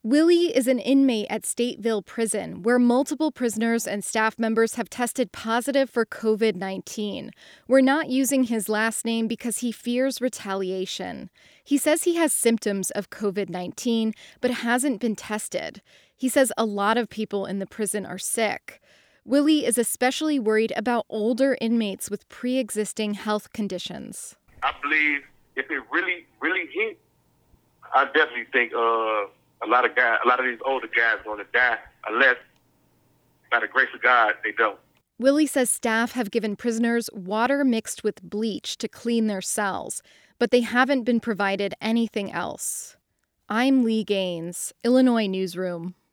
Willie is an inmate at Stateville Prison, where multiple prisoners and staff members have tested positive for COVID-19. We're not using his last name because he fears retaliation. He says he has symptoms of COVID-19, but hasn't been tested. He says a lot of people in the prison are sick. Willie is especially worried about older inmates with pre-existing health conditions. I believe if it really, really hit, I definitely think a lot of these older guys are going to die unless, by the grace of God, they don't. Willie says staff have given prisoners water mixed with bleach to clean their cells, but they haven't been provided anything else. I'm Lee Gaines, Illinois Newsroom.